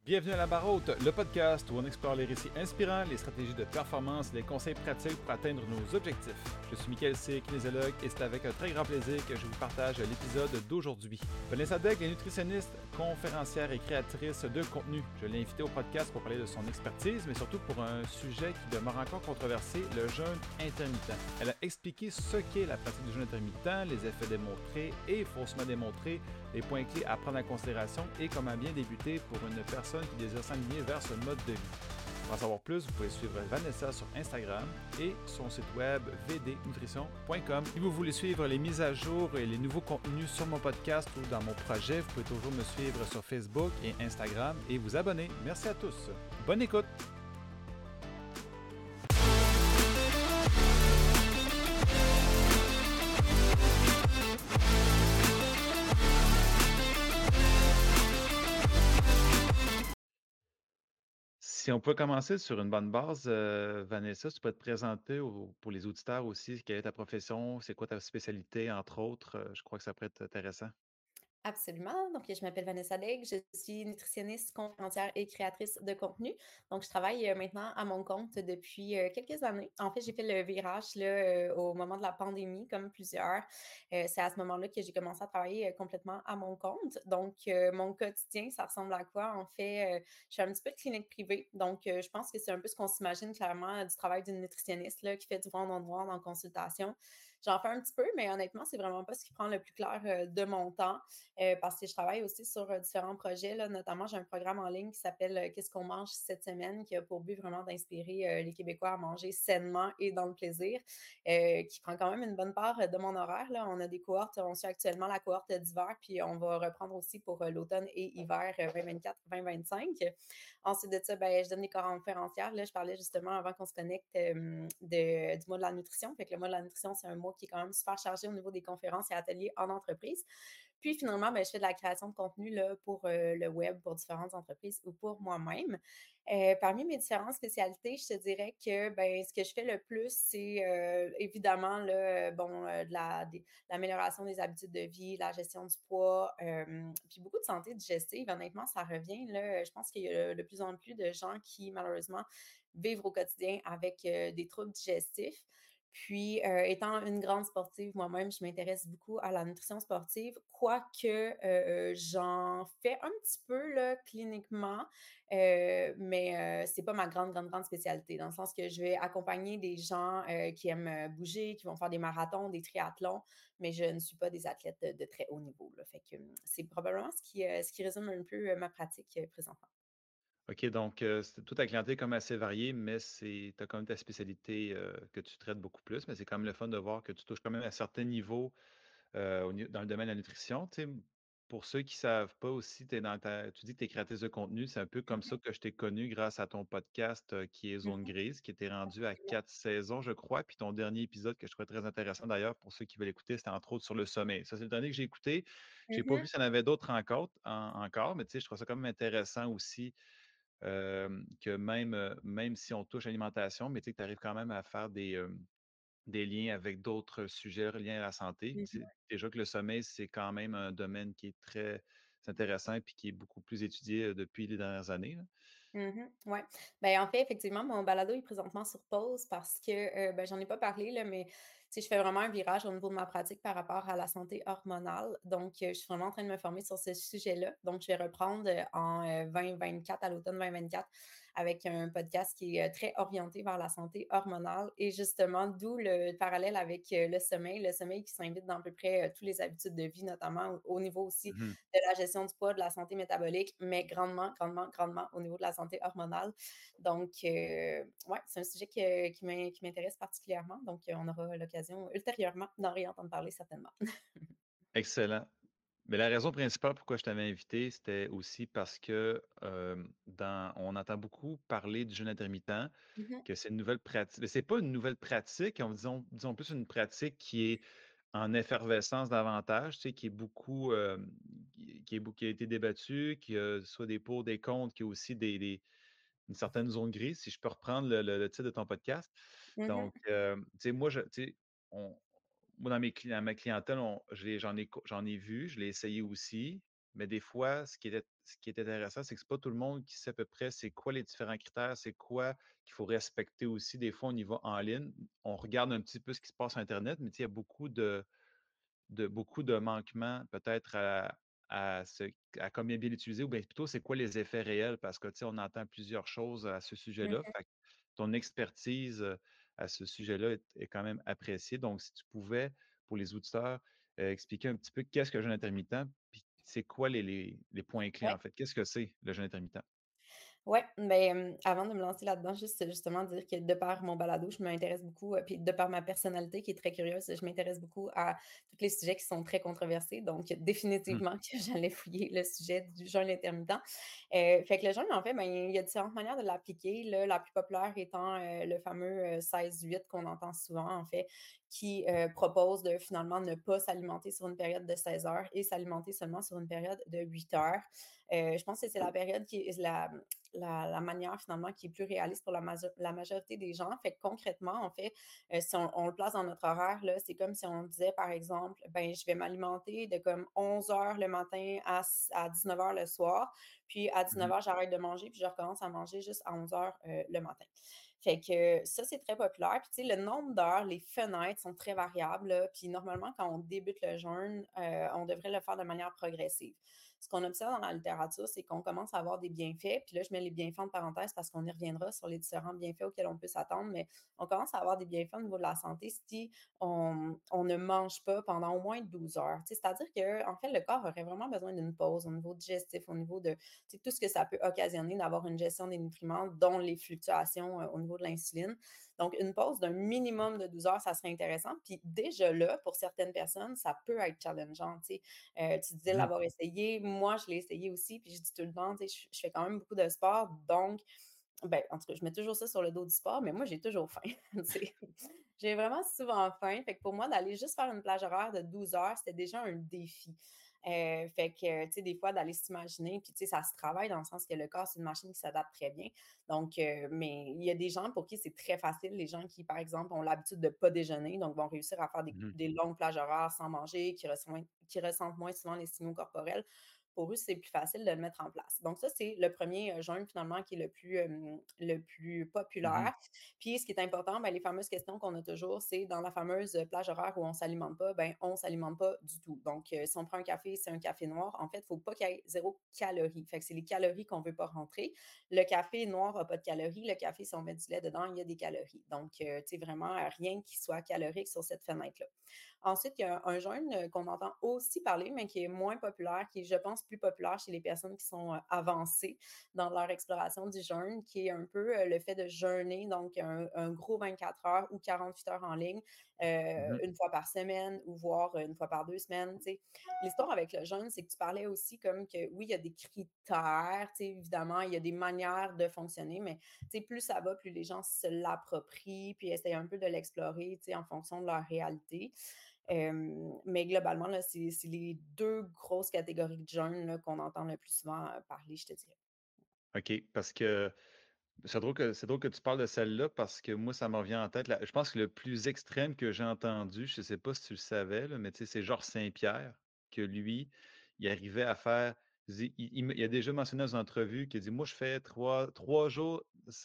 Bienvenue à La Barre Haute, le podcast où on explore les récits inspirants, les stratégies de performance et les conseils pratiques pour atteindre nos objectifs. Je suis Michael C., kinésiologue, et c'est avec un très grand plaisir que je vous partage l'épisode d'aujourd'hui. Vanessa Degg est nutritionniste, conférencière et créatrice de contenu. Je l'ai invitée au podcast pour parler de son expertise, mais surtout pour un sujet qui demeure encore controversé, le jeûne intermittent. Elle a expliqué ce qu'est la pratique du jeûne intermittent, les effets démontrés et faussement démontrés, les points clés à prendre en considération et comment bien débuter pour une personne qui désire s'aligner vers ce mode de vie. Pour en savoir plus, vous pouvez suivre Vanessa sur Instagram et son site web vdnutrition.com. Si vous voulez suivre les mises à jour et les nouveaux contenus sur mon podcast ou dans mon projet, vous pouvez toujours me suivre sur Facebook et Instagram et vous abonner. Merci à tous. Bonne écoute! Si on peut commencer sur une bonne base, Vanessa, tu peux te présenter pour les auditeurs aussi, quelle est ta profession, c'est quoi ta spécialité, entre autres, je crois que ça pourrait être intéressant. Absolument. Donc, je m'appelle Vanessa Legge, je suis nutritionniste, conférencière et créatrice de contenu. Donc, je travaille maintenant à mon compte depuis quelques années. En fait, j'ai fait le virage là, au moment de la pandémie, comme plusieurs. C'est à ce moment-là que j'ai commencé à travailler complètement à mon compte. Donc, mon quotidien, ça ressemble à quoi? En fait, je suis un petit peu de clinique privée. Donc, je pense que c'est un peu ce qu'on s'imagine clairement du travail d'une nutritionniste là, qui fait du one-on-one en consultation. J'en fais un petit peu, mais honnêtement, c'est vraiment pas ce qui prend le plus clair de mon temps. Parce que je travaille aussi sur différents projets. Là. Notamment, j'ai un programme en ligne qui s'appelle Qu'est-ce qu'on mange cette semaine, qui a pour but vraiment d'inspirer les Québécois à manger sainement et dans le plaisir, qui prend quand même une bonne part de mon horaire. Là. On a des cohortes, on suit actuellement la cohorte d'hiver, puis on va reprendre aussi pour l'automne et hiver 2024-2025. Ensuite de ça, ben, je donne des conférencières. Là, je parlais justement avant qu'on se connecte du mois de la nutrition. Fait que le mois de la nutrition, c'est un mois qui est quand même super chargé au niveau des conférences et ateliers en entreprise. Puis finalement, ben, je fais de la création de contenu là, pour le web, pour différentes entreprises ou pour moi-même. Parmi mes différentes spécialités, je te dirais que ben, ce que je fais le plus, c'est évidemment là, bon, l'amélioration des habitudes de vie, la gestion du poids, puis beaucoup de santé digestive. Honnêtement, ça revient. Là, je pense qu'il y a de plus en plus de gens qui, malheureusement, vivent au quotidien avec des troubles digestifs. Puis, étant une grande sportive moi-même, je m'intéresse beaucoup à la nutrition sportive, quoique j'en fais un petit peu là, cliniquement, mais c'est pas ma grande, grande, grande spécialité, dans le sens que je vais accompagner des gens qui aiment bouger, qui vont faire des marathons, des triathlons, mais je ne suis pas des athlètes de très haut niveau. Là. Fait que c'est probablement ce qui résume un peu ma pratique présentement. OK, donc c'est toute ta clientèle est comme assez variée, mais tu as quand même ta spécialité, que tu traites beaucoup plus, mais c'est quand même le fun de voir que tu touches quand même à certains niveaux dans le domaine de la nutrition. Tu sais, pour ceux qui ne savent pas aussi, tu dis que tu es créatrice de contenu. C'est un peu comme ça Mhm, que je t'ai connu grâce à ton podcast qui est Zone mhm, Grise, qui était rendu à absolument. 4 saisons, je crois. Puis ton dernier épisode que je trouvais très intéressant d'ailleurs, pour ceux qui veulent écouter, c'était entre autres sur le sommeil. Ça, c'est le dernier que j'ai écouté. Je n'ai pas Mhm, vu s'il y en avait d'autres encore, mais tu sais, je trouve ça quand même intéressant aussi que même si on touche à l'alimentation, mais tu sais, que tu arrives quand même à faire des liens avec d'autres sujets reliés à la santé. mhm. C'est déjà que le sommeil, c'est quand même un domaine qui est très intéressant et qui est beaucoup plus étudié depuis les dernières années, là. Mmh. Ouais. Ben, en fait, effectivement, mon balado est présentement sur pause parce que, ben, j'en ai pas parlé là, mais tu sais, je fais vraiment un virage au niveau de ma pratique par rapport à la santé hormonale. Donc, je suis vraiment en train de me former sur ce sujet-là. Donc, je vais reprendre, en, 2024, à l'automne 2024, avec un podcast qui est, très orienté vers la santé hormonale et justement, d'où le parallèle avec, le sommeil. Le sommeil qui s'invite dans à peu près, toutes les habitudes de vie, notamment au niveau aussi Mhm. de la gestion du poids, de la santé métabolique, mais grandement, grandement, grandement au niveau de la santé hormonale. Donc, ouais, c'est un sujet qui m'intéresse particulièrement. Donc, on aura l'occasion ultérieurement d'en réentendre parler certainement. Excellent. Mais la raison principale pourquoi je t'avais invité, c'était aussi parce que on entend beaucoup parler du jeûne intermittent, Mhm, que c'est une nouvelle pratique. Mais c'est pas une nouvelle pratique, disons plus une pratique qui est en effervescence davantage, tu sais, qui est beaucoup, qui a été débattue, qui a soit des pour, des contre, qui a aussi une certaine zone grise, si je peux reprendre le titre de ton podcast. mhm, Donc, tu sais, tu sais, on moi, dans ma clientèle, j'en ai vu, je l'ai essayé aussi. mais des fois, ce qui est intéressant, c'est que c'est pas tout le monde qui sait à peu près c'est quoi les différents critères, c'est quoi qu'il faut respecter aussi. Des fois, on y va en ligne, on regarde un petit peu ce qui se passe sur internet, mais tu sais, il y a beaucoup de manquements peut-être à ce à combien bien l'utiliser ou bien plutôt c'est quoi les effets réels parce que, tu sais, on entend plusieurs choses à ce sujet-là. Mmh. Fait que ton expertise, à ce sujet-là est quand même appréciée. Donc si tu pouvais, pour les auditeurs, expliquer un petit peu qu'est-ce que le jeûne intermittent, puis c'est quoi les points clés, Ouais. en fait? Qu'est-ce que c'est le jeûne intermittent? Ouais, mais avant de me lancer là-dedans, juste justement dire que de par mon balado, je m'intéresse beaucoup, puis de par ma personnalité qui est très curieuse, je m'intéresse beaucoup à tous les sujets qui sont très controversés. Donc Mmh. définitivement que j'allais fouiller le sujet du jeûne intermittent. Fait que le jeûne, en fait, ben, il y a différentes manières de l'appliquer, là, la plus populaire étant, le fameux, 16-8 qu'on entend souvent, en fait, qui, propose de finalement ne pas s'alimenter sur une période de 16 heures et s'alimenter seulement sur une période de 8 heures. Je pense que c'est la période qui est la manière finalement qui est plus réaliste pour la majorité des gens. Fait que concrètement, en fait, si on le place dans notre horaire, là, c'est comme si on disait, par exemple, ben, je vais m'alimenter de comme 11 heures le matin à 19 heures le soir, puis à Mmh 19 heures, j'arrête de manger, puis je recommence à manger juste à 11 heures le matin. Fait que ça, c'est très populaire. Puis, tu sais, le nombre d'heures, les fenêtres sont très variables, là. Puis, normalement, quand on débute le jeûne, on devrait le faire de manière progressive. Ce qu'on observe dans la littérature, c'est qu'on commence à avoir des bienfaits. Puis là, je mets les bienfaits en parenthèse parce qu'on y reviendra sur les différents bienfaits auxquels on peut s'attendre, mais on commence à avoir des bienfaits au niveau de la santé si on ne mange pas pendant au moins 12 heures. Tu sais, c'est-à-dire que, en fait, le corps aurait vraiment besoin d'une pause au niveau digestif, au niveau de tu sais, tout ce que ça peut occasionner d'avoir une gestion des nutriments, dont les fluctuations au niveau de l'insuline. Donc, une pause d'un minimum de 12 heures, ça serait intéressant. Puis déjà là, pour certaines personnes, ça peut être challengeant. Tu sais. Tu disais mh. l'avoir essayé. Moi, je l'ai essayé aussi. Puis je dis tout le temps, tu sais, je fais quand même beaucoup de sport. Donc, ben, en tout cas, je mets toujours ça sur le dos du sport, mais moi, j'ai toujours faim. Tu sais. J'ai vraiment souvent faim. Fait que pour moi, d'aller juste faire une plage horaire de 12 heures, c'était déjà un défi. Fait que, tu sais, des fois, d'aller s'imaginer, puis tu sais, ça se travaille dans le sens que le corps, c'est une machine qui s'adapte très bien. Donc, mais il y a des gens pour qui c'est très facile, les gens qui, par exemple, ont l'habitude de pas déjeuner, donc vont réussir à faire Mmh. des longues plages horaires sans manger, qui ressentent moins souvent les signaux corporels. Pour eux, c'est plus facile de le mettre en place. Donc ça, c'est le premier jeûne finalement qui est le plus Mmh. populaire. Puis ce qui est important, ben, les fameuses questions qu'on a toujours, c'est dans la fameuse plage horaire où on ne s'alimente pas, ben, on ne s'alimente pas du tout. Donc, si on prend un café, c'est un café noir. En fait, il ne faut pas qu'il y ait zéro calorie. Fait que c'est les calories qu'on ne veut pas rentrer. Le café noir n'a pas de calories. Le café, si on met du lait dedans, il y a des calories. Donc, tu sais, vraiment, rien qui soit calorique sur cette fenêtre-là. Ensuite, il y a un jeûne qu'on entend aussi parler, mais qui est moins populaire, qui est, je pense, plus populaire chez les personnes qui sont avancées dans leur exploration du jeûne, qui est un peu le fait de jeûner, donc un gros 24 heures ou 48 heures en ligne, Mmh. une fois par semaine ou voire une fois par 2 semaines. Tu sais. L'histoire avec le jeûne, c'est que tu parlais aussi comme que oui, il y a des critères, tu sais, évidemment, il y a des manières de fonctionner, mais tu sais, plus ça va, plus les gens se l'approprient, puis essayent un peu de l'explorer, tu sais, en fonction de leur réalité. Mais globalement, là, c'est les 2 grosses catégories de jeunes là, qu'on entend le plus souvent, parler, je te dirais. OK, parce que c'est drôle que tu parles de celle-là parce que moi, ça me revient en tête. Je pense que le plus extrême que j'ai entendu, je ne sais pas si tu le savais, là, mais tu sais, c'est Georges Saint-Pierre, que lui, il arrivait à faire. Il a déjà mentionné dans une entrevue qu'il dit: moi, je fais trois jours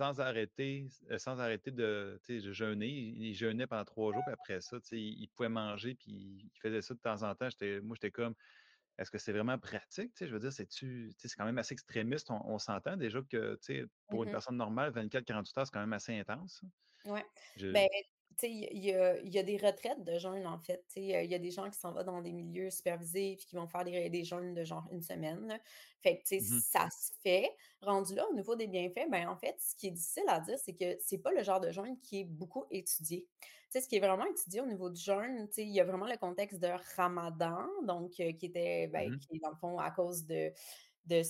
sans arrêter de jeûner. Il jeûnait pendant 3 jours, puis après ça, tu sais, il pouvait manger, puis il faisait ça de temps en temps. Moi, j'étais comme: est-ce que c'est vraiment pratique? Tu sais, je veux dire, c'est quand même assez extrémiste. On s'entend déjà que, tu sais, pour une Mmh. personne normale, 24-48 heures, c'est quand même assez intense, hein. Ouais. Je Ben, tu sais, il y a des retraites de jeûne, en fait. Tu sais, il y a des gens qui s'en vont dans des milieux supervisés puis qui vont faire des jeûnes de genre une semaine, là. Fait que, tu sais, Mmh. ça se fait. Rendu là, au niveau des bienfaits, ben, en fait, ce qui est difficile à dire, c'est que c'est pas le genre de jeûne qui est beaucoup étudié. Tu sais, ce qui est vraiment étudié au niveau du jeûne, tu sais, il y a vraiment le contexte de Ramadan, donc qui était, ben, Mmh. qui est dans le fond à cause de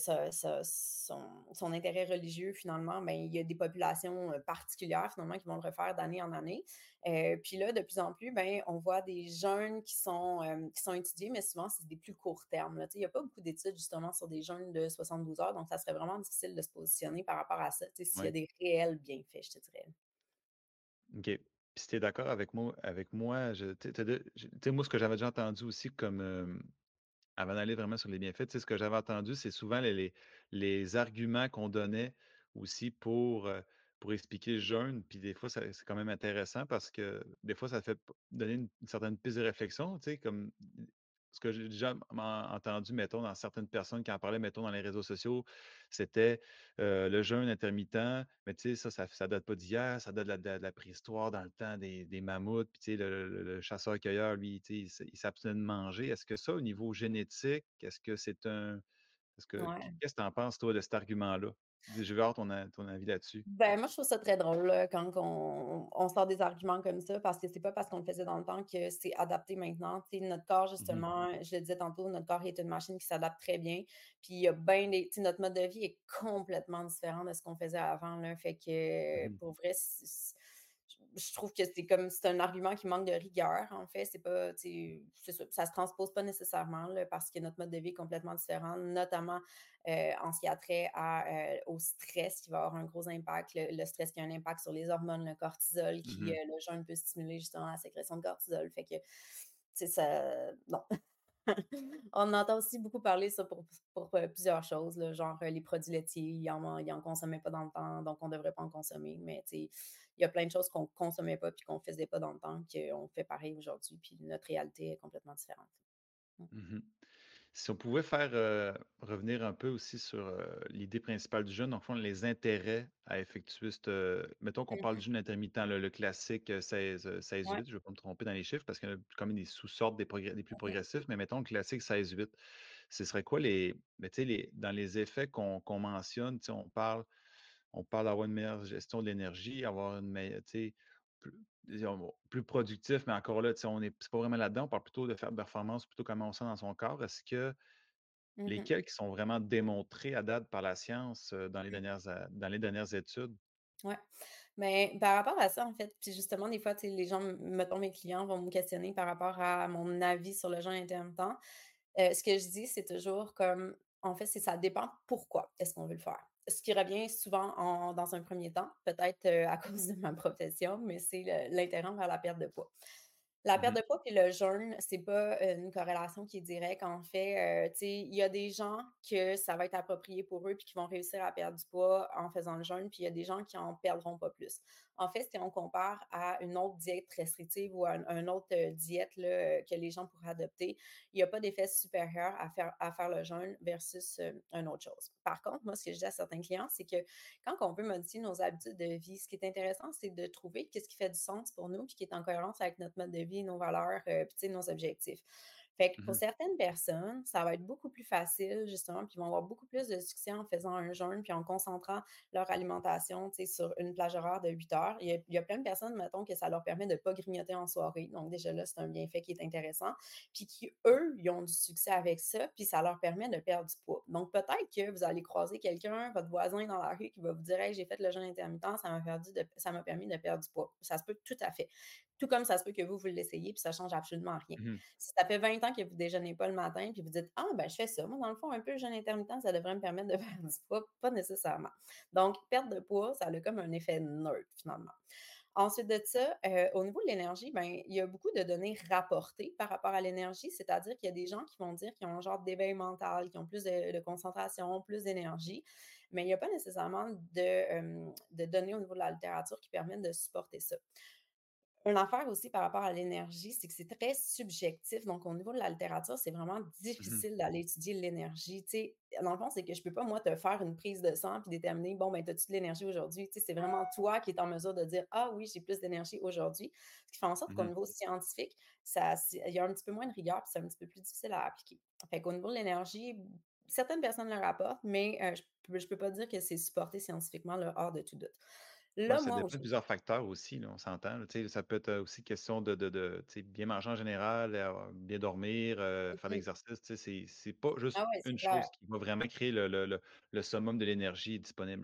son intérêt religieux finalement, ben, il y a des populations, particulières finalement qui vont le refaire d'année en année. Puis là, de plus en plus, ben, on voit des jeunes qui sont étudiés, mais souvent c'est des plus courts termes, là. Tu sais, il y a pas beaucoup d'études justement sur des jeunes de 72 heures, donc ça serait vraiment difficile de se positionner par rapport à ça, tu sais, s'il y a Ouais. des réels bienfaits, je te dirais. OK. Puis si tu es d'accord avec moi, je tu sais, tu sais, moi, ce que j'avais déjà entendu aussi comme, avant d'aller vraiment sur les bienfaits, tu sais, ce que j'avais entendu, c'est souvent les arguments qu'on donnait aussi pour expliquer le jeûne. Puis des fois, c'est quand même intéressant parce que des fois, ça fait donner une certaine piste de réflexion, tu sais, comme ce que j'ai déjà entendu, mettons, dans certaines personnes qui en parlaient, mettons, dans les réseaux sociaux, c'était le jeûne intermittent, mais tu sais, ça date pas d'hier, ça date de la préhistoire, dans le temps des mammouths, puis tu sais, le chasseur-cueilleur, lui, tu sais, il s'abstenait de manger. Est-ce que ça, au niveau génétique, est-ce que c'est un est-ce que Ouais. qu'est-ce que tu en penses, toi, de cet argument-là? Je veux avoir ton avis là-dessus. Ben, moi, je trouve ça très drôle, là, quand on sort des arguments comme ça, parce que c'est pas parce qu'on le faisait dans le temps que c'est adapté maintenant. Tu sais, notre corps, Mmh. justement, je le disais tantôt, notre corps est une machine qui s'adapte très bien. Puis il y a bien des tu sais, notre mode de vie est complètement différent de ce qu'on faisait avant, là. Fait que, Mmh. pour vrai, je trouve que c'est un argument qui manque de rigueur, en fait. C'est pas, tu sais, c'est ça se transpose pas nécessairement, là, parce que notre mode de vie est complètement différent, notamment en ce qui a trait au stress qui va avoir un gros impact, le stress qui a un impact sur les hormones, le cortisol qui, Mmh. le jeûne peut stimuler justement la sécrétion de cortisol. Fait que, c'est ça non. On entend aussi beaucoup parler ça pour plusieurs choses, là, genre, les produits laitiers, ils en consommaient pas dans le temps, donc on devrait pas en consommer. Mais tu sais, il y a plein de choses qu'on consommait pas puis qu'on faisait pas dans le temps qu'on fait pareil aujourd'hui, puis notre réalité est complètement différente. Mmh. Mmh. Si on pouvait faire, revenir un peu aussi sur, l'idée principale du jeûne, dans le fond, les intérêts à effectuer mettons qu'on parle Mmh. du jeûne intermittent, le classique, 16-8, Ouais. je ne vais pas me tromper dans les chiffres parce qu'il y en a quand même des sous-sortes des plus Mmh. progressifs, mais mettons le classique 16-8. Ce serait quoi les ben, tu sais, dans les effets qu'on mentionne, tu sais, on parle d'avoir une meilleure gestion de l'énergie, avoir une meilleure, tu sais, plus disons, plus productif, mais encore là, tu sais, c'est pas vraiment là-dedans, on parle plutôt de faire de performance, plutôt comment on sent dans son corps. Est-ce que Mmh. lesquels qui sont vraiment démontrés à date par la science, Mmh. dans les dernières études? Ouais. Mais par rapport à ça, en fait, puis justement, des fois, tu sais, les gens, mettons mes clients vont me questionner par rapport à mon avis sur le jeûne intermittent. Ce que je dis, c'est toujours comme en fait, ça dépend pourquoi est-ce qu'on veut le faire. Ce qui revient souvent dans un premier temps, peut-être, à cause de ma profession, mais c'est l'intérêt vers la perte de poids. La perte Mmh. de poids puis le jeûne, c'est pas, une corrélation qui est directe. En fait, tu sais, il y a des gens que ça va être approprié pour eux puis qui vont réussir à perdre du poids en faisant le jeûne, puis il y a des gens qui en perdront pas plus. En fait, si on compare à une autre diète restrictive ou à un autre, diète là, que les gens pourraient adopter, il y a pas d'effet supérieur à faire le jeûne versus, une autre chose. Par contre, moi, ce que je dis à certains clients, c'est que quand on veut modifier nos habitudes de vie, ce qui est intéressant, c'est de trouver qu'est-ce qui fait du sens pour nous, puis qui est en cohérence avec notre mode de vie, nos valeurs, puis tu sais, nos objectifs. Fait que pour Mmh. certaines personnes, ça va être beaucoup plus facile, justement, puis ils vont avoir beaucoup plus de succès en faisant un jeûne, puis en concentrant leur alimentation, tu sais, sur une plage horaire de 8 heures. Il y a plein de personnes, mettons, que ça leur permet de ne pas grignoter en soirée. Donc, déjà là, c'est un bienfait qui est intéressant. Puis qui, eux, ils ont du succès avec ça, puis ça leur permet de perdre du poids. Donc, peut-être que vous allez croiser quelqu'un, votre voisin dans la rue, qui va vous dire: Hey, j'ai fait le jeûne intermittent, ça m'a permis de perdre du poids. Ça se peut tout à fait. Tout comme ça se peut que vous l'essayiez, puis ça change absolument rien. Mmh. Si ça fait 20 ans que vous déjeunez pas le matin, puis vous dites: «Ah ben, je fais ça. Moi, dans le fond, un peu le jeûne intermittent, ça devrait me permettre de perdre du poids», pas nécessairement. Donc, perte de poids, ça a comme un effet neutre, finalement. Ensuite de ça, au niveau de l'énergie, ben, il y a beaucoup de données rapportées par rapport à l'énergie, c'est-à-dire qu'il y a des gens qui vont dire qu'ils ont un genre d'éveil mental, qui ont plus de concentration, plus d'énergie, mais il n'y a pas nécessairement de données au niveau de la littérature qui permettent de supporter ça. Une affaire aussi par rapport à l'énergie, c'est que c'est très subjectif. Donc, au niveau de la littérature, c'est vraiment Mmh. difficile d'aller étudier l'énergie. Tu sais, dans le fond, c'est que je peux pas, moi, te faire une prise de sang puis déterminer, bon, ben, as-tu de l'énergie aujourd'hui? Tu sais, c'est vraiment toi qui es en mesure de dire, ah oui, j'ai plus d'énergie aujourd'hui. Ce qui fait en sorte qu'au Mmh. niveau scientifique, il y a un petit peu moins de rigueur puis c'est un petit peu plus difficile à appliquer. Fait qu'au niveau de l'énergie, certaines personnes le rapportent, mais je peux pas dire que c'est supporté scientifiquement, là, hors de tout doute. Ouais, Là, ça moi, dépend de plusieurs facteurs aussi, là, on s'entend, là, tu sais, ça peut être, aussi question de tu sais, bien manger en général, bien dormir, faire de aujourd'hui l'exercice, tu sais, c'est pas juste ah ouais, c'est une clair. chose qui va vraiment créer le summum de l'énergie disponible, là.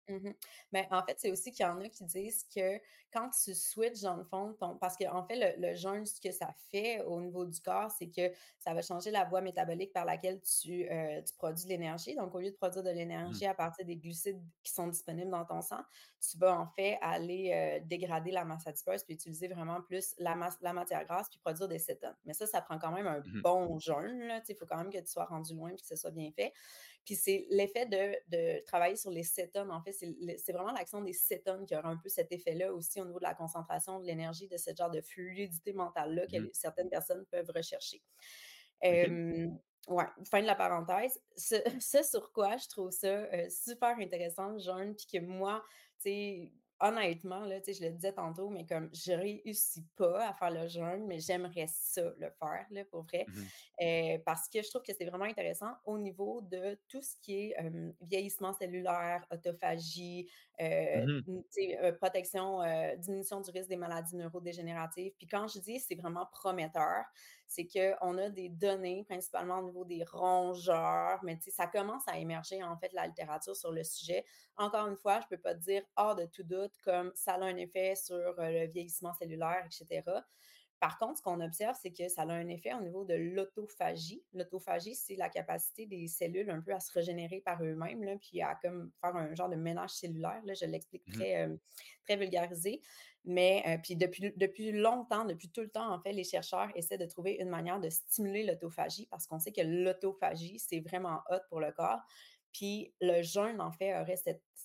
Mmh. Mais en fait, c'est aussi qu'il y en a qui disent que quand tu switches dans le fond ton parce qu'en fait, le jeûne, ce que ça fait au niveau du corps, c'est que ça va changer la voie métabolique par laquelle tu produis de l'énergie. Donc au lieu de produire de Mmh. l'énergie à partir des glucides qui sont disponibles dans ton sang, tu vas en fait aller dégrader la masse adipeuse puis utiliser vraiment plus la matière grasse puis produire des cétones. Mais ça prend quand même un Mmh. bon jeûne, là, tu sais, il faut quand même que tu sois rendu loin puis que ce soit bien fait. Puis c'est l'effet de travailler sur les cétones, en fait, c'est vraiment l'action des cétones qui aura un peu cet effet-là aussi au niveau de la concentration de l'énergie, de ce genre de fluidité mentale-là que Mmh. certaines personnes peuvent rechercher. OK. Ouais, fin de la parenthèse. Ce sur quoi je trouve ça super intéressant, le jeûne, puis que moi, tu sais, honnêtement, là, tu sais, je le disais tantôt, mais comme je réussis pas à faire le jeûne, mais j'aimerais ça le faire, là, pour vrai. Mmh. Parce que je trouve que c'est vraiment intéressant au niveau de tout ce qui est vieillissement cellulaire, autophagie, Mmh. tu sais, diminution du risque des maladies neurodégénératives. Puis quand je dis c'est vraiment prometteur, c'est qu'on a des données, principalement au niveau des rongeurs, mais tu sais, ça commence à émerger, en fait, la littérature sur le sujet. Encore une fois, je peux pas te dire hors de tout doute comme ça a un effet sur le vieillissement cellulaire, et cetera. Par contre, ce qu'on observe, c'est que ça a un effet au niveau de l'autophagie. L'autophagie, c'est la capacité des cellules un peu à se régénérer par eux-mêmes, là, puis à comme faire un genre de ménage cellulaire. Là, je l'explique Mmh. très vulgarisé. Mais puis depuis longtemps, depuis tout le temps, en fait, les chercheurs essaient de trouver une manière de stimuler l'autophagie parce qu'on sait que l'autophagie, c'est vraiment hot pour le corps. Puis le jeûne, en fait, aurait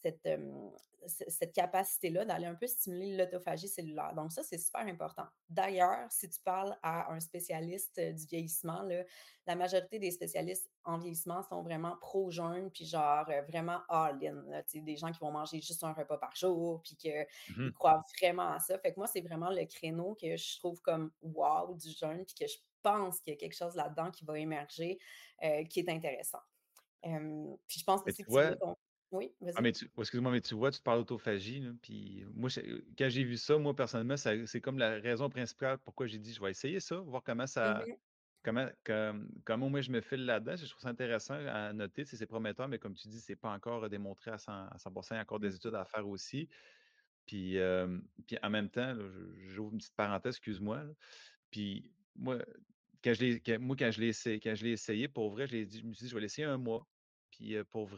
cette capacité-là d'aller un peu stimuler l'autophagie cellulaire. Donc ça, c'est super important. D'ailleurs, si tu parles à un spécialiste du vieillissement, là, la majorité des spécialistes en vieillissement sont vraiment pro-jeûne, puis genre vraiment all-in, là, tu sais, des gens qui vont manger juste un repas par jour, puis qu'ils Mmh. croient vraiment à ça. Fait que moi, c'est vraiment le créneau que je trouve comme wow du jeûne, puis que je pense qu'il y a quelque chose là-dedans qui va émerger qui est intéressant. Puis je pense Mais tu aussi que tu vois voulais qu'on oui, ah, vas-y. mais tu oh, excuse-moi, mais tu vois, tu parles d'autophagie, là, puis moi, quand j'ai vu ça, moi, personnellement, c'est comme la raison principale pourquoi j'ai dit: «Je vais essayer ça, voir Mmh comment moi je me file là-dedans». Je trouve ça intéressant à noter, tu sais, c'est prometteur, mais comme tu dis, c'est pas encore démontré à 100. Il y a encore des mh. études à faire aussi. Puis en même temps, là, j'ouvre une petite parenthèse, excuse-moi, là. Puis moi, quand je l'ai essayé, pour vrai, je me suis dit: «Je vais l'essayer un mois». Puis,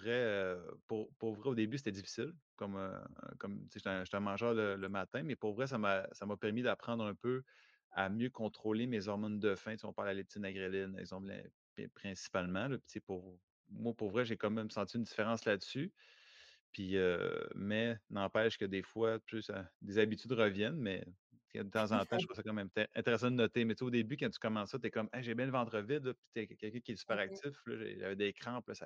pour vrai, au début, c'était difficile comme tu sais, j'étais un mangeur le matin, mais pour vrai, ça m'a permis d'apprendre un peu à mieux contrôler mes hormones de faim. Tu sais, on parle de la leptine, la ghréline, exemple, principalement, là. Puis, tu sais, pour vrai, j'ai quand même senti une différence là-dessus. Puis, mais n'empêche que des fois, plus, des habitudes reviennent, mais tu sais, de temps en temps, je trouve ça quand même intéressant de noter. Mais tu sais, au début, quand tu commences ça, tu es comme: «Hey, j'ai bien le ventre vide», là, puis tu es quelqu'un qui est super Mmh mh. actif, là, j'avais des crampes, là,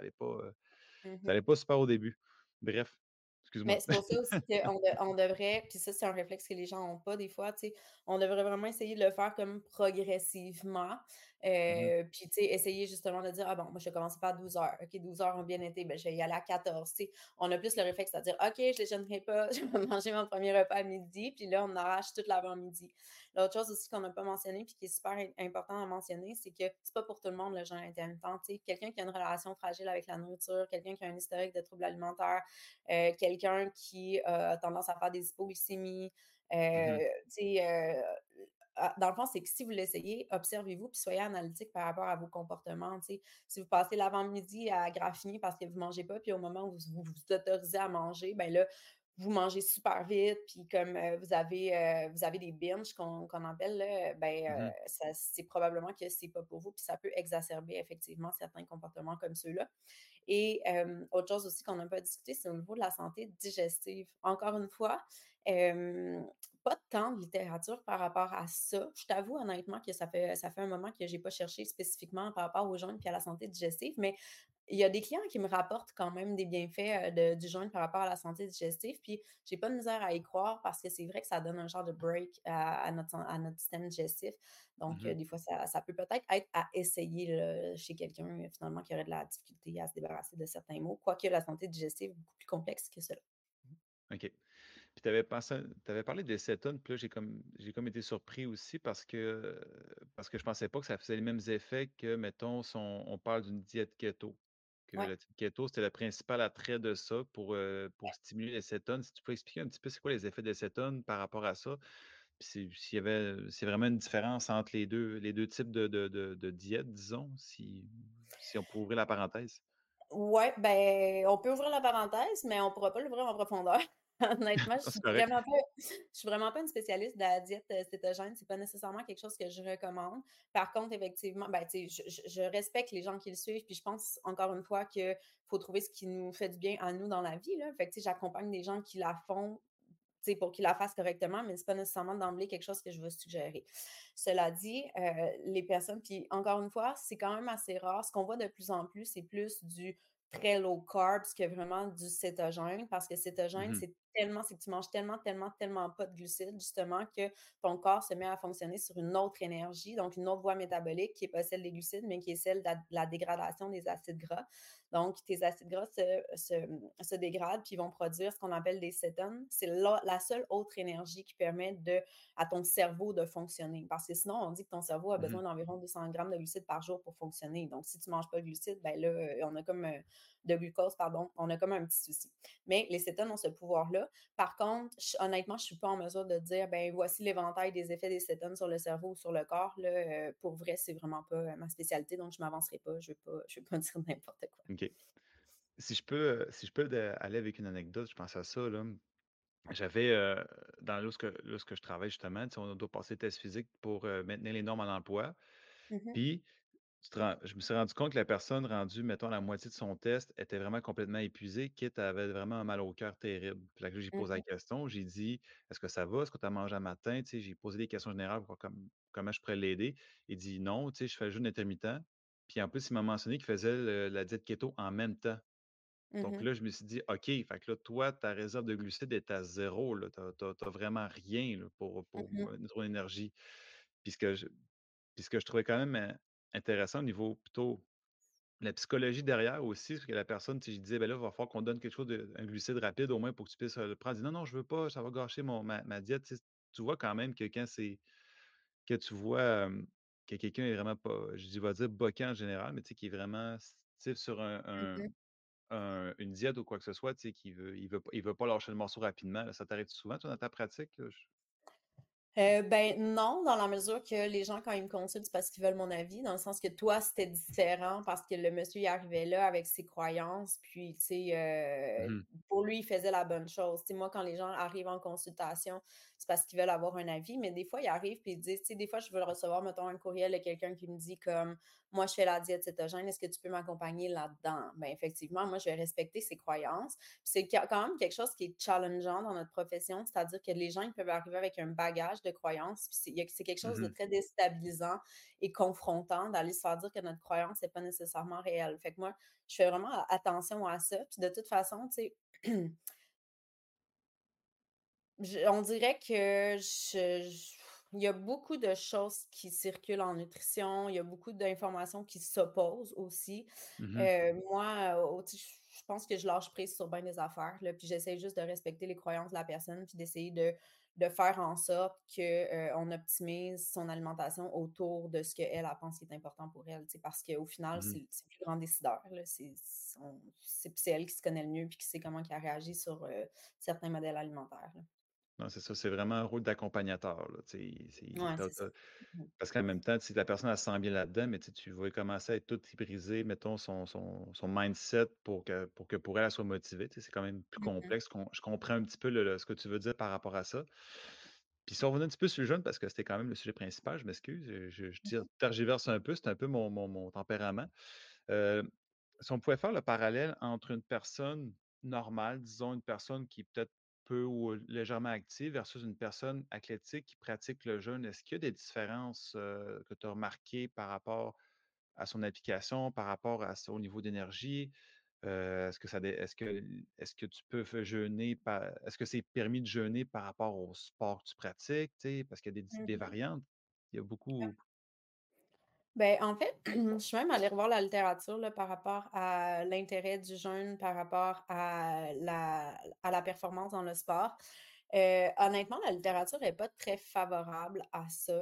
ça Mmh. allait pas super au début. Bref, excuse-moi. Mais c'est pour ça aussi qu'on devrait puis ça, c'est un réflexe que les gens ont pas des fois, tu sais, on devrait vraiment essayer de le faire comme progressivement, Mmh. puis tu sais, essayer justement de dire: «Ah bon, moi je vais commencer par 12 heures. OK, 12 heures ont bien été, ben je vais y aller à 14». Tu sais, on a plus le réflexe à dire: «OK, je déjeunerai pas, je vais manger mon premier repas à midi», puis là, on arrache toute l'avant-midi. L'autre chose aussi qu'on n'a pas mentionné puis qui est super important à mentionner, c'est que c'est pas pour tout le monde le jeûne intermittent, tu sais. Quelqu'un qui a une relation fragile avec la nourriture, quelqu'un qui a un historique de troubles alimentaires, quelqu'un qui a tendance à faire des hypoglycémies, Mmh. tu sais, dans le fond, c'est que si vous l'essayez, observez-vous puis soyez analytique par rapport à vos comportements, tu sais. Si vous passez l'avant-midi à graffiner parce que vous mangez pas, puis au moment où vous autorisez à manger, ben là, vous mangez super vite, puis comme vous avez des binges qu'on appelle là, Mmh. ça c'est probablement que c'est pas pour vous, puis ça peut exacerber effectivement certains comportements comme ceux-là. Et autre chose aussi qu'on n'a pas discuté, c'est au niveau de la santé digestive. Encore une fois, hem, pas tant de littérature par rapport à ça. Je t'avoue honnêtement que ça fait un moment que j'ai pas cherché spécifiquement par rapport aux jeûne puis à la santé digestive, mais il y a des clients qui me rapportent quand même des bienfaits, du jeûne par rapport à la santé digestive, puis j'ai pas de misère à y croire parce que c'est vrai que ça donne un genre de break à notre système digestif. Donc, Mmh. des fois, ça peut peut-être être à essayer là, chez quelqu'un, finalement, qui aurait de la difficulté à se débarrasser de certains maux, quoique la santé digestive est beaucoup plus complexe que cela. OK. Puis tu avais parlé des cétones, puis là, j'ai comme été surpris aussi parce que je pensais pas que ça faisait les mêmes effets que, mettons, si on parle d'une diète keto. que Ouais. le type keto, c'était le principal attrait de ça pour stimuler les cétones. Si tu peux expliquer un petit peu c'est quoi les effets des cétones par rapport à ça? Puis s'il y avait s'il y a vraiment une différence entre les deux types de diètes, disons, si on peut ouvrir la parenthèse? Ouais, ben, on peut ouvrir la parenthèse, mais on pourra pas l'ouvrir en profondeur. Honnêtement, Non, c'est correct. je suis vraiment pas une spécialiste de la diète, cétogène. C'est pas nécessairement quelque chose que je recommande. Par contre, effectivement, ben, tu sais, je respecte les gens qui le suivent, puis je pense encore une fois que faut trouver ce qui nous fait du bien à nous dans la vie, là. Fait que, tu sais, j'accompagne des gens qui la font, tu sais, pour qu'ils la fassent correctement, mais c'est pas nécessairement d'emblée quelque chose que je vais suggérer. Cela dit, les personnes puis encore une fois, c'est quand même assez rare. Ce qu'on voit de plus en plus, c'est plus du très low carbs que vraiment du cétogène parce que cétogène, Mmh. c'est que tu manges tellement, tellement, tellement pas de glucides justement que ton corps se met à fonctionner sur une autre énergie, donc une autre voie métabolique qui est pas celle des glucides, mais qui est celle de la dégradation des acides gras. Donc tes acides gras se dégradent puis vont produire ce qu'on appelle des cétones. C'est la seule autre énergie qui permet à ton cerveau de fonctionner. Parce que sinon, on dit que ton cerveau a Mmh. besoin d'environ 200 grammes de glucides par jour pour fonctionner. Donc, si tu ne manges pas de glucides, ben là, on a comme de glucose, pardon, on a comme un petit souci. Mais les cétones ont ce pouvoir-là. Par contre, honnêtement, je ne suis pas en mesure de dire, ben voici l'éventail des effets des cétones sur le cerveau ou sur le corps. Là, pour vrai, c'est vraiment pas ma spécialité, donc je ne m'avancerai pas. Je vais pas dire n'importe quoi. OK. Si je peux aller avec une anecdote, je pense à ça, là. J'avais, dans là où ce que je travaille justement, tu sais, on doit passer le test physique pour, maintenir les normes en emploi. Mhm, Puis je me suis rendu compte que la personne rendue, mettons, à la moitié de son test était vraiment complètement épuisée, quitte avait vraiment un mal au cœur terrible. Puis là, que j'ai posé la mhm, question, j'ai dit: «Est-ce que ça va? Est-ce que tu as mangé un matin?» Tu sais, j'ai posé des questions générales pour voir comment je pourrais l'aider. Il dit: «Non, tu sais, je fais le jeûne intermittent». Puis en plus, il m'a mentionné qu'il faisait la diète keto en même temps. Donc mhm, là, je me suis dit: «OK, fait que là, toi, ta réserve de glucides est à zéro là. Tu as vraiment rien là pour mhm, ton énergie». Puis ce que je trouvais quand même, intéressant au niveau plutôt la psychologie derrière aussi, parce que la personne, tu sais, je disais: «Ben là, il va falloir qu'on donne quelque chose un glucide rapide au moins pour que tu puisses, le prendre». Elle dit: «Non, non, je veux pas, ça va gâcher ma diète». Tu sais, tu vois quand même que que tu vois, que quelqu'un est vraiment pas, je vais dire boqué en général, mais tu sais, qui est vraiment sur mhm. une diète ou quoi que ce soit, tu sais, il veut pas lâcher le morceau rapidement, là. Ça t'arrive souvent, toi, dans ta pratique, là? Ben, non, dans la mesure que les gens, quand ils me consultent, c'est parce qu'ils veulent mon avis, dans le sens que toi, c'était différent parce que le monsieur, il arrivait là avec ses croyances, puis, tu sais, Mmh. pour lui, il faisait la bonne chose. Tu sais, moi, quand les gens arrivent en consultation, c'est parce qu'ils veulent avoir un avis, mais des fois, ils arrivent puis ils disent, tu sais, des fois, je veux recevoir, mettons, un courriel de quelqu'un qui me dit comme, moi, je fais la diète cétogène, est-ce que tu peux m'accompagner là-dedans? Ben, effectivement, moi, je vais respecter ses croyances. Puis c'est quand même quelque chose qui est challengeant dans notre profession, c'est-à-dire que les gens, ils peuvent arriver avec un bagage de croyances, puis c'est quelque chose de Mmh. très déstabilisant et confrontant d'aller se faire dire que notre croyance n'est pas nécessairement réelle. Fait que moi, je fais vraiment attention à ça. Puis de toute façon, tu sais, on dirait que il y a beaucoup de choses qui circulent en nutrition, il y a beaucoup d'informations qui s'opposent aussi. Mmh. Moi, tu sais, je pense que je lâche prise sur bien des affaires, là, puis j'essaie juste de respecter les croyances de la personne, puis d'essayer de faire en sorte que, on optimise son alimentation autour de ce qu'elle, elle pense qui est important pour elle, tu sais, parce qu'au final, Mmh. c'est le plus grand décideur, là, c'est elle qui se connaît le mieux puis qui sait comment qu'elle réagit sur, certains modèles alimentaires, là. Non, c'est ça, c'est vraiment un rôle d'accompagnateur, là, tu sais, Ouais, c'est ça. Mmh. parce qu'en même temps, si la personne, elle se sent bien là-dedans, mais tu sais, tu vas commencer à être tout briser, mettons, son mindset pour que pour elle, elle soit motivée, tu sais, c'est quand même plus Mmh mh. complexe. Je comprends un petit peu ce que tu veux dire par rapport à ça. Puis si on revenait un petit peu sur le jeûne, parce que c'était quand même le sujet principal, je m'excuse, je tergiverse un peu, c'est un peu mon tempérament. Heu, Si on pouvait faire le parallèle entre une personne normale, disons une personne qui est peut-être peu ou légèrement active versus une personne athlétique qui pratique le jeûne, est-ce qu'il y a des différences, que tu as remarquées par rapport à son application, par rapport au niveau d'énergie? Est-ce que ça dé est-ce que tu peux jeûner est-ce que c'est permis de jeûner par rapport au sport que tu pratiques, tu sais? Parce qu'il y a des Mmh. variantes. Il y a beaucoup. Ben, en fait, je suis même allée revoir la littérature, là, par rapport à l'intérêt du jeûne, par rapport à la performance dans le sport. Honnêtement, la littérature est pas très favorable à ça.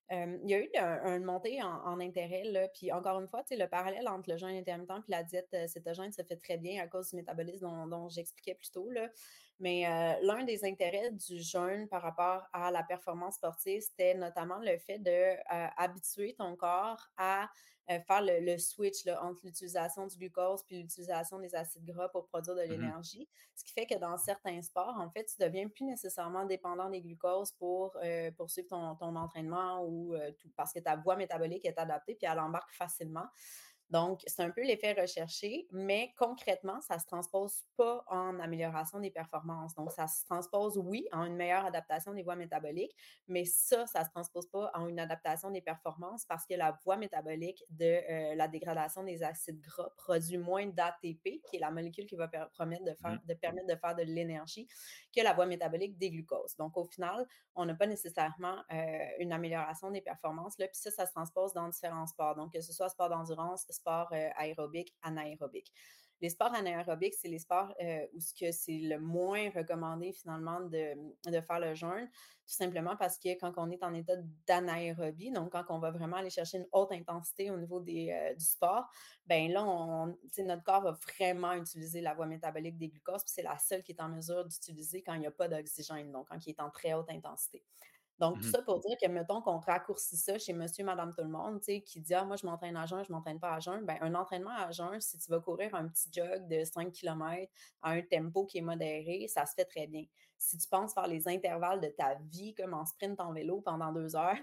Il y a eu une montée en intérêt, là, puis encore une fois, tu sais, le parallèle entre le jeûne intermittent puis la diète, cétogène se fait très bien à cause du métabolisme dont j'expliquais plus tôt, là. Mais, l'un des intérêts du jeûne par rapport à la performance sportive, c'était notamment le fait de, habituer ton corps à, faire le switch, là, entre l'utilisation du glucose puis l'utilisation des acides gras pour produire de Mmh. l'énergie. Ce qui fait que dans certains sports, en fait, tu deviens plus nécessairement dépendant des glucoses pour poursuivre ton entraînement ou tout, parce que ta voie métabolique est adaptée puis elle embarque facilement. Donc, c'est un peu l'effet recherché, mais concrètement, ça ne se transpose pas en amélioration des performances. Donc, ça se transpose, oui, en une meilleure adaptation des voies métaboliques, mais ça ne se transpose pas en une adaptation des performances parce que la voie métabolique de la dégradation des acides gras produit moins d'ATP, qui est la molécule qui va Mmh. permettre de faire de l'énergie, que la voie métabolique des glucoses. Donc, au final, on n'a pas nécessairement une amélioration des performances. Là. Puis ça se transpose dans différents sports. Donc, que ce soit sport d'endurance, sport aérobique, anaérobique. Les sports anaérobiques, c'est les sports où ce que c'est le moins recommandé finalement de faire le jeûne, tout simplement parce que quand on est en état d'anaérobie, donc quand on va vraiment aller chercher une haute intensité au niveau du sport, ben là, notre corps va vraiment utiliser la voie métabolique des glucoses, puis c'est la seule qui est en mesure d'utiliser quand il n'y a pas d'oxygène, donc quand il est en très haute intensité. Donc, tout Mmh. ça pour dire que, mettons qu'on raccourcit ça chez monsieur, madame, tout le monde, tu sais, qui dit: «Ah, moi, je m'entraîne à jeun, je m'entraîne pas à jeun». Ben, un entraînement à jeun, si tu vas courir un petit jog de 5 kilomètres à un tempo qui est modéré, ça se fait très bien. Si tu penses faire les intervalles de ta vie comme en sprint en vélo pendant 2 heures,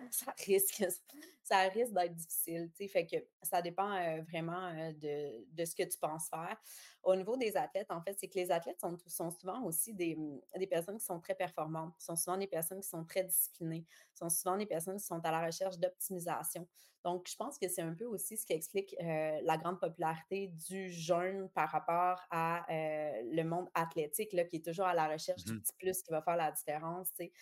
ça risque d'être difficile, tu sais. Fait que ça dépend, vraiment, de ce que tu penses faire. Au niveau des athlètes, en fait, c'est que les athlètes sont souvent aussi des personnes qui sont très performantes, sont souvent des personnes qui sont très disciplinées, sont souvent des personnes qui sont à la recherche d'optimisation. Donc, je pense que c'est un peu aussi ce qui explique la grande popularité du jeûne par rapport à le monde athlétique, là, qui est toujours à la recherche du Mmh. petit plus qui va faire la différence, tu sais,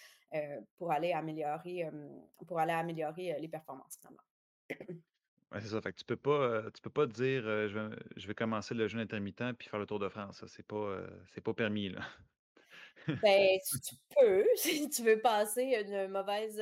pour aller améliorer les performances, finalement. Ouais, c'est ça. Fait que tu peux pas te dire, «Je vais commencer le jeûne intermittent puis faire le Tour de France». Ça, c'est pas permis, là. Ben, tu peux, si tu veux passer une mauvaise,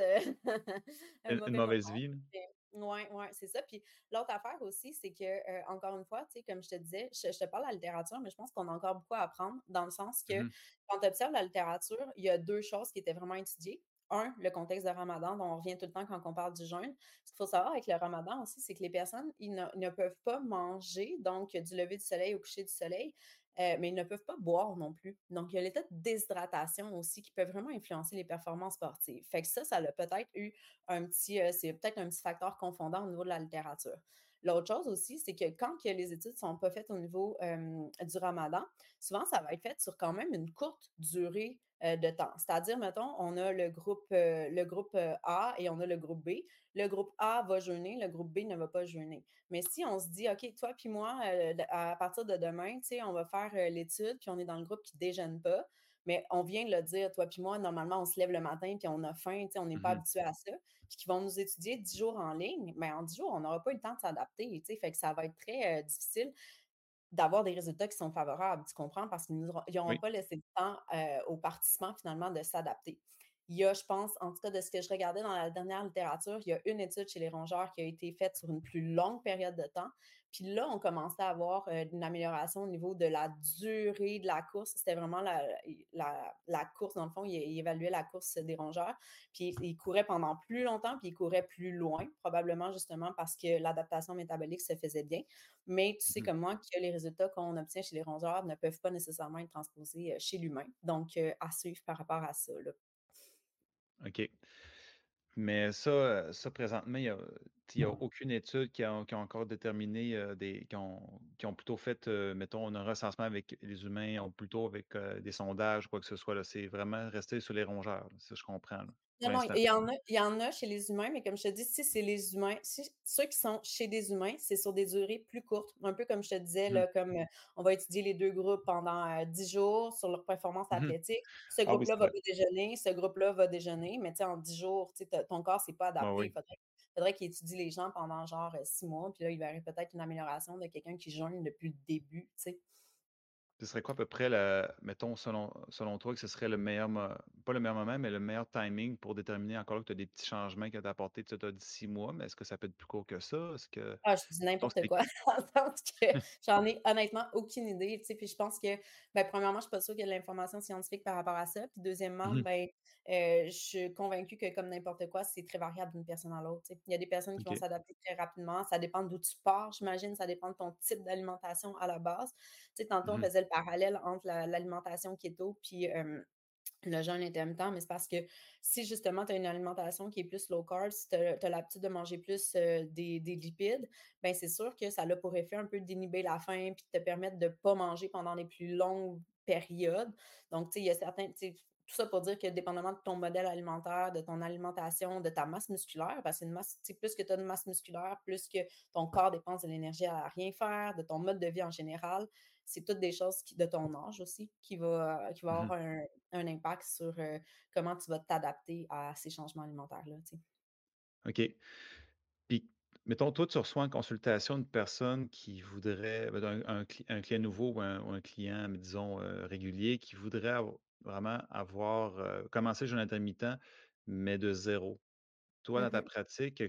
un Une mauvais mauvaise moment. vie, là. Mais ouais, ouais, c'est ça. Puis l'autre affaire aussi, c'est que, encore une fois, tu sais, comme je te disais, je te parle de la littérature, mais je pense qu'on a encore beaucoup à apprendre dans le sens que Mmh. quand tu observes la littérature, il y a 2 choses qui étaient vraiment étudiées. Un, le contexte de Ramadan, dont on revient tout le temps quand on parle du jeûne. Ce qu'il faut savoir avec le Ramadan aussi, c'est que les personnes, ils ne peuvent pas manger, donc du lever du soleil au coucher du soleil, mais ils ne peuvent pas boire non plus. Donc, il y a l'état de déshydratation aussi qui peut vraiment influencer les performances sportives. Fait que ça a peut-être eu c'est peut-être un petit facteur confondant au niveau de la littérature. L'autre chose aussi, c'est que quand que les études ne sont pas faites au niveau du ramadan, souvent, ça va être fait sur quand même une courte durée de temps. C'est-à-dire, mettons, on a le groupe A et on a le groupe B. Le groupe A va jeûner, le groupe B ne va pas jeûner. Mais si on se dit: «OK, toi puis moi, à partir de demain, tu sais, on va faire, l'étude, puis on est dans le groupe qui déjeune pas», mais on vient de le dire, toi puis moi, normalement, on se lève le matin puis on a faim, tu sais, on n'est pas Mmh. habitué à ça, puis qu'ils vont nous étudier 10 jours en ligne, mais en 10 jours, on n'aura pas eu le temps de s'adapter, tu sais, fait que ça va être très, difficile d'avoir des résultats qui sont favorables, tu comprends? Parce qu'ils n'auront Oui. pas laissé le temps, aux participants finalement de s'adapter. Il y a, je pense, en tout cas de ce que je regardais dans la dernière littérature, il y a une étude chez les rongeurs qui a été faite sur une plus longue période de temps. Puis là, on commençait à avoir, une amélioration au niveau de la durée de la course. C'était vraiment la course, dans le fond, il évaluait la course des rongeurs. Puis ils couraient pendant plus longtemps, puis ils couraient plus loin, probablement justement parce que l'adaptation métabolique se faisait bien. Mais tu sais Mmh. comme moi que les résultats qu'on obtient chez les rongeurs ne peuvent pas nécessairement être transposés, chez l'humain. Donc, à suivre par rapport à ça, là. OK. Mais ça présentement, il y a aucune étude qui a encore déterminé, qui ont plutôt fait, mettons, un recensement avec les humains, ou plutôt avec, des sondages ou quoi que ce soit, là. C'est vraiment resté sur les rongeurs, là, ça je comprends, là, Non, pour non, l'instant. il y en a chez les humains, mais comme je te dis, si c'est les humains si ceux qui sont chez des humains, c'est sur des durées plus courtes. Un peu comme je te disais, Mmh. là, comme, on va étudier les 2 groupes pendant, 10 jours sur leur performance Mmh. athlétique. Ce Ah oui, groupe-là c'est va vrai. pas déjeuner, ce groupe-là va déjeuner, mais tu sais, en 10 jours, tu sais, ton corps s'est pas Bah, adapté. Il oui. faudrait qu'il étudie les gens pendant genre, 6 mois, puis là, il verrait peut-être une amélioration de quelqu'un qui jeûne depuis le début, tu sais. Ce serait quoi à peu près mettons selon toi que ce serait le meilleur pas le meilleur moment, mais le meilleur timing pour déterminer encore là que tu as des petits changements que tu as apportés, tu as dit 6 mois, mais est-ce que ça peut être plus court que ça? Est-ce que Ah, je dis mettons n'importe c'est quoi, dans le sens que j'en ai honnêtement aucune idée, tu sais, puis je pense que, ben, premièrement, je suis pas sûre qu'il y ait de l'information scientifique par rapport à ça, puis deuxièmement, mmh ben, je suis convaincue que comme n'importe quoi, c'est très variable d'une personne à l'autre, tu sais. Il y a des personnes qui vont OK. s'adapter très rapidement, ça dépend d'où tu pars, j'imagine, ça dépend de ton type d'alimentation à la base. Tu sais, tantôt, on Mmh faisait le parallèle entre l'alimentation keto puis, le jeûne intermittent, mais c'est parce que si justement tu as une alimentation qui est plus low carb, si tu as l'habitude de manger plus, des lipides, ben c'est sûr que ça a pour effet un peu d'inhiber la faim puis de te permettre de pas manger pendant les plus longues périodes. Donc, tu sais, il y a certains tu sais, tout ça pour dire que dépendamment de ton modèle alimentaire, de ton alimentation, de ta masse musculaire, parce que c'est une masse tu sais, plus que tu as de masse musculaire, plus que ton corps dépense de l'énergie à rien faire, de ton mode de vie en général, c'est toutes des choses qui de ton âge aussi qui va mh. avoir un impact sur, comment tu vas t'adapter à ces changements alimentaires-là, tu sais. OK. Puis, mettons, toi, tu reçois en consultation une personne qui voudrait, un client nouveau ou un client, mais disons, régulier, qui voudrait vraiment avoir, commencé le jeûne intermittent, mais de zéro. Toi, dans ta Mmh. pratique,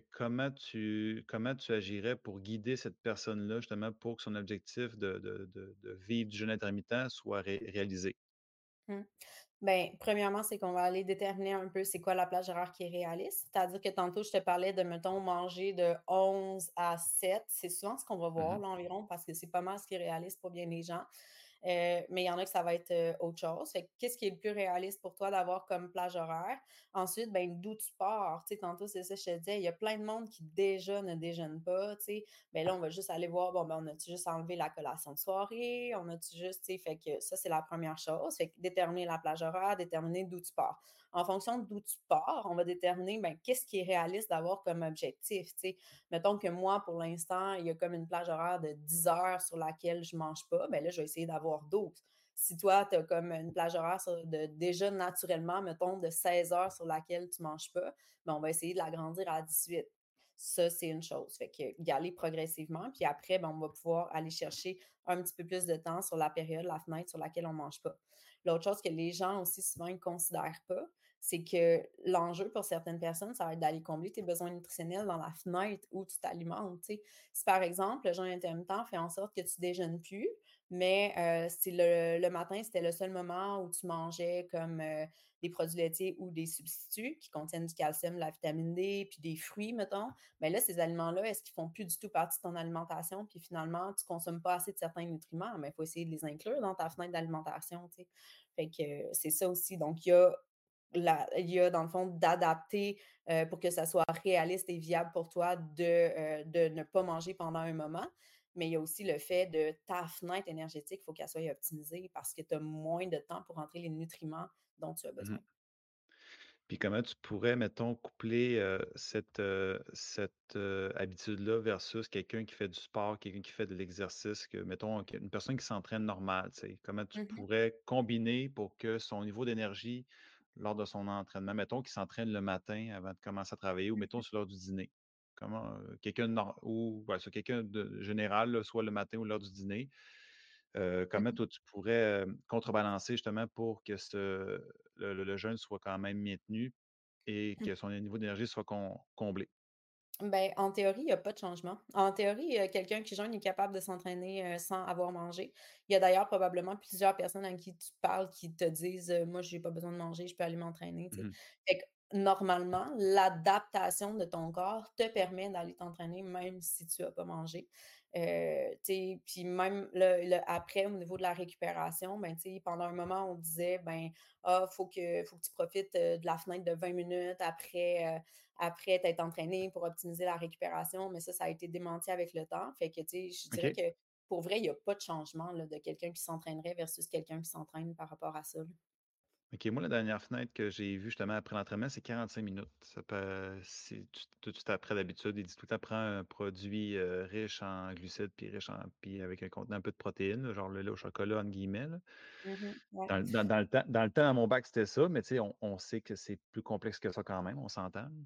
comment tu agirais pour guider cette personne-là, justement, pour que son objectif de vivre du jeûne intermittent soit réalisé? Mmh. Ben, premièrement, c'est qu'on va aller déterminer un peu c'est quoi la plage horaire qui est réaliste. C'est-à-dire que tantôt, je te parlais de, mettons, manger de 11 à 7. C'est souvent ce qu'on va voir, Mmh. là, environ, parce que c'est pas mal ce qui est réaliste pour bien des gens. Mais il y en a que ça va être, autre chose. Fait que qu'est-ce qui est le plus réaliste pour toi d'avoir comme plage horaire? Ensuite, ben, d'où tu pars? Tu sais, tantôt, c'est ça, je te disais, il y a plein de monde qui déjà ne déjeune pas, tu sais. Ben là, on va juste aller voir, bon, ben, on a-tu juste enlevé la collation de soirée? On a-tu juste, tu sais, fait que ça, c'est la première chose. Fait que déterminer la plage horaire, déterminer d'où tu pars. En fonction d'où tu pars, on va déterminer, ben, qu'est-ce qui est réaliste d'avoir comme objectif, tu sais. Mettons que moi, pour l'instant, il y a comme une plage horaire de 10 heures sur laquelle je mange pas, ben là, je vais essayer d'avoir 12. Si toi, tu as comme une plage horaire déjà naturellement, mettons, de 16 heures sur laquelle tu manges pas, ben on va essayer de l'agrandir à 18. Ça, c'est une chose. Fait que y aller progressivement. Puis après, ben, on va pouvoir aller chercher un petit peu plus de temps sur la période, la fenêtre sur laquelle on ne mange pas. L'autre chose que les gens aussi souvent ne considèrent pas, c'est que l'enjeu pour certaines personnes, ça va être d'aller combler tes besoins nutritionnels dans la fenêtre où tu t'alimentes. Tu sais. Si par exemple, le jeûne intermittent fait en sorte que tu déjeunes plus, mais si le matin, c'était le seul moment où tu mangeais comme des produits laitiers ou des substituts qui contiennent du calcium, de la vitamine D, puis des fruits, mettons, mais là, ces aliments-là, est-ce qu'ils font plus du tout partie de ton alimentation? Puis finalement, tu consommes pas assez de certains nutriments, mais il faut essayer de les inclure dans ta fenêtre d'alimentation, tu sais. Fait que c'est ça aussi. Donc, il y a dans le fond d'adapter, pour que ça soit réaliste et viable pour toi de ne pas manger pendant un moment. Mais il y a aussi le fait de ta fenêtre énergétique, il faut qu'elle soit optimisée parce que tu as moins de temps pour rentrer les nutriments dont tu as besoin. Mmh. Puis comment tu pourrais, mettons, coupler, cette habitude-là versus quelqu'un qui fait du sport, quelqu'un qui fait de l'exercice, que mettons, une personne qui s'entraîne normal, tu sais? Comment tu Mmh. pourrais combiner pour que son niveau d'énergie lors de son entraînement, mettons qu'il s'entraîne le matin avant de commencer à travailler ou mettons sur l'heure du dîner. Comment, quelqu'un de nor ou ouais, c'est quelqu'un de général, là, soit le matin ou l'heure du dîner. Comment Mmh. toi tu pourrais, contrebalancer justement pour que le jeûne soit quand même maintenu et que son niveau d'énergie soit comblé? Ben, en théorie, il y a pas de changement. En théorie, quelqu'un qui jeûne est capable de s'entraîner, sans avoir mangé. Il y a d'ailleurs probablement plusieurs personnes à qui tu parles qui te disent, «Moi, j'ai pas besoin de manger, je peux aller m'entraîner», tu sais? Mmh. Fait que normalement, l'adaptation de ton corps te permet d'aller t'entraîner même si tu as pas mangé. Tu sais, puis même après au niveau de la récupération, ben, tu sais, pendant un moment, on disait, ben: «Ah, faut que tu profites, de la fenêtre de 20 minutes après t'être entraîné pour optimiser la récupération, mais ça a été démenti avec le temps. Fait que, tu sais, je dirais OK. que pour vrai, il y a pas de changement là, de quelqu'un qui s'entraînerait versus quelqu'un qui s'entraîne par rapport à ça, là. OK, moi, la dernière fenêtre que j'ai vue justement après l'entraînement, c'est 45 minutes. Ça peut c'est tout de suite après d'habitude, il dit tout le temps: «Prends un produit, riche en glucides puis avec un contenant un peu de protéines», là, genre le lait au chocolat entre guillemets, là. Mmh. Ouais. Dans le temps, dans mon bac, c'était ça, mais tu sais, on sait que c'est plus complexe que ça quand même, on s'entend?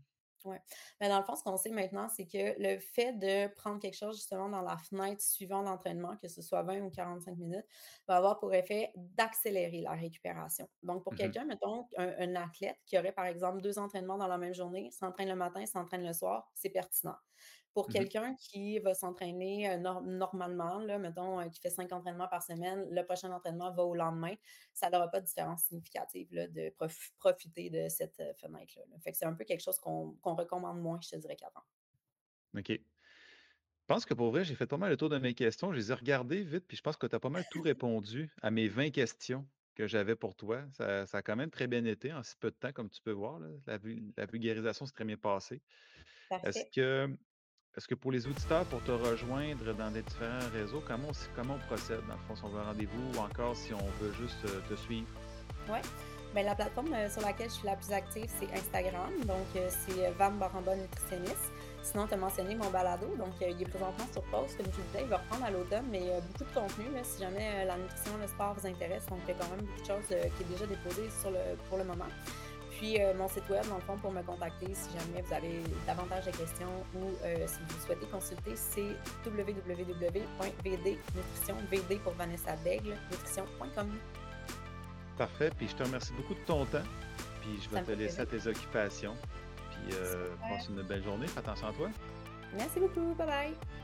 Ouais. Mais dans le fond, ce qu'on sait maintenant, c'est que le fait de prendre quelque chose justement dans la fenêtre suivant l'entraînement, que ce soit 20 ou 45 minutes, va avoir pour effet d'accélérer la récupération. Donc, pour Mhm, quelqu'un, mettons, un athlète qui aurait par exemple 2 entraînements dans la même journée, s'entraîne le matin, s'entraîne le soir, c'est pertinent. Pour mhm. quelqu'un qui va s'entraîner normalement, là, mettons, qui fait 5 entraînements par semaine, le prochain entraînement va au lendemain, ça n'aura pas de différence significative là, de profiter de cette fenêtre-là. Là. Fait que c'est un peu quelque chose qu'on recommande moins, je te dirais, qu'avant. OK. Je pense que pour vrai, j'ai fait pas mal le tour de mes questions. Je les ai regardées vite, puis je pense que tu as pas mal tout répondu à mes 20 questions que j'avais pour toi. Ça a quand même très bien été en si peu de temps, comme tu peux voir, là. La vulgarisation s'est très bien passée. Est-ce Parfait. que, est-ce que pour les auditeurs, pour te rejoindre dans les différents réseaux, comment on procède, dans le fond, si on veut un rendez-vous ou encore si on veut juste te suivre? Ouais. Ben, la plateforme sur laquelle je suis la plus active, c'est Instagram. Donc, c'est Van Baramba Nutritionniste. Sinon, tu as mentionné mon balado. Donc, il est présentement sur pause, comme je vous disais. Il va reprendre à l'automne, mais beaucoup de contenu, là, si jamais la nutrition, le sport vous intéresse. Donc, il y a quand même beaucoup de choses qui est déjà déposé pour le moment. Puis, mon site web, dans le fond, pour me contacter, si jamais vous avez davantage de questions ou si vous souhaitez consulter, c'est www.vdnutrition, VD pour Vanessa Daigle, nutrition.com. Parfait, puis je te remercie beaucoup de ton temps, puis je vais Ça me te fait laisser à plaisir. tes occupations, puis Super. passe une belle journée, fais attention à toi. Merci beaucoup. Bye bye.